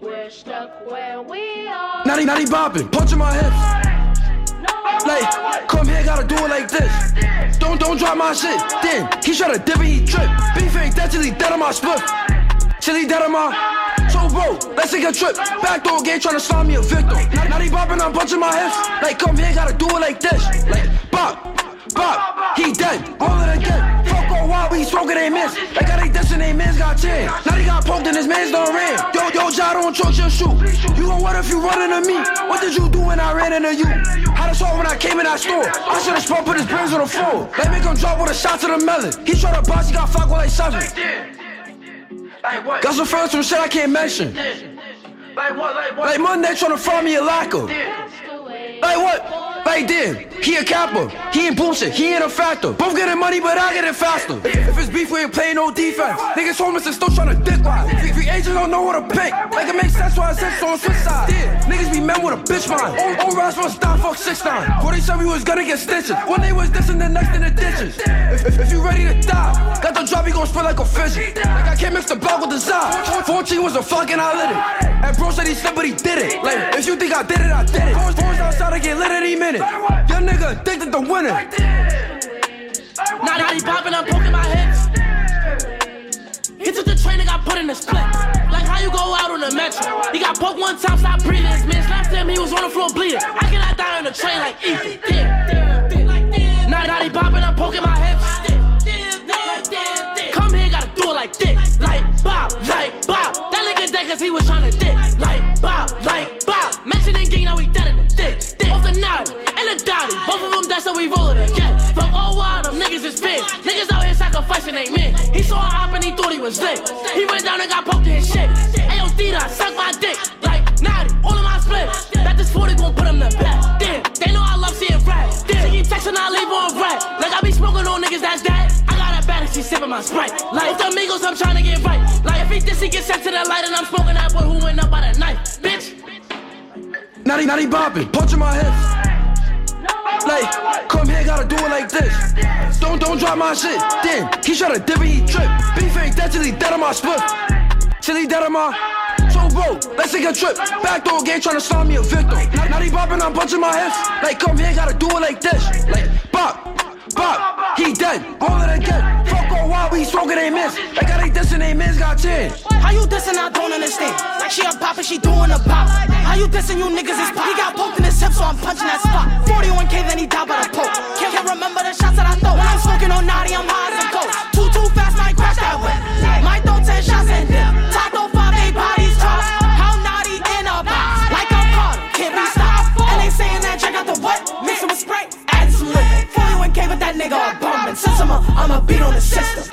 we're stuck where we are. Naughty bopping, punching my hips. Like, come here, gotta do it like this. Don't drop my shit. Damn, he try to dip and he trip. Beef ain't that till he dead on my split. Till he dead on my. So bro, let's take a trip. Backdoor game tryna slime me a victim. Naughty bopping, I'm punching my hips. Like, come here, gotta do it like this. Like, bop, he dead. All of it again. Fuck all wild, we smoking they miss. Like how they dissing they mans got chance. Now they got poked and his mans done ran. Yo, Ja, don't choke your shoe. You gon' what if you run into me? What did you do when I ran into you? How the saw when I came in that store? I should've sprung, put his brains on the floor. They make him drop with a shot to the melon. He try to box, he got fucked with like 7. Got some friends from shit I can't mention. Like Monday tryna find me a lacquer. Like what? Like damn, he a capper. He ain't bullshit, he ain't a factor. Both getting money, but I get it faster. If it's beef, we ain't playing no defense. Niggas homeless and still tryna dick ride. Free agents don't know what to pick. Like it makes sense why I said so on switch side. Niggas be men with a bitch mind. Old rats wanna stop, fuck 6'9". 47 we was gonna get stitches. One day was this and the next in the ditches. If you ready to die, got the drop, you gon' spit like a fidget. Like I can't mix the bag with the side. 14 was a fucking I lit it. And bro said he slipped, but he did it. Like if you think I did it, I did it. Phones outside, I get lit any minute. Young nigga addicted to winning. Now he popping, I'm poking my hips. He took the train and got put in the split. Like how you go out on the metro. He got poked one time, stopped breathing. His man slapped him, he was on the floor bleeding. How can I die on the train like Ethan? Damn. Now he popping, I'm poking my hips. Come here, gotta do it like this. Like bop, like bop. That nigga dead cause he was tryna dick. Like bop, like bop. Mentioning gang, now we dead in the dick. Off the naughty and the dotty. Both of them dead, so we rollin' again. From all wild, them niggas is big. Niggas out here sacrificing they men. He saw an op and he thought he was lit. He went down and got poked in his shit. Ayo, Dita, suck my dick. Like naughty, all of my splits. That this 40 gon' put him to bed. Damn, they know I love seeing rap. Damn, she keep texting, I leave on rap. Like I be smoking on niggas that's dead. I got a bad and she sipping my Sprite. Like the amigos, I'm trying to get right. Like if he diss, he get sent to the light and I'm smoking that boy who went up by the knife. Bitch. Naughty bopping, punching my hips. Like, come here, gotta do it like this. Don't drop my shit. Damn, he try to dip and he trip. Beef ain't that till he dead on my split. Till he dead on my. So bro, let's take a trip. Backdoor game tryna slime me a victim. Naughty bopping, I'm punching my hips. Like, come here, gotta do it like this. Like, bop, he dead. All of it again. Fuck all wild, we smoking they miss. Like how they dissing they mans got chance. How you dissing? I don't understand. Like she a pop and she doing a pop. How you dissing? You niggas is pop. He got poked in his hip, so I'm punching that spot. 41K, then he died by the poke. Can't remember the shots that I throw. When I'm smoking on naughty, I'm high as a ghost. Too fast, might crash that whip. Might throw 10 shots and dip. Top throw 5, 8 bodies drop. How naughty in a box? Like I'm Carter, can't be stopped. And they saying that check out the what? Mix it with Sprite, add some liquor. 41K with that nigga a bum. And since I'm a beat on the system.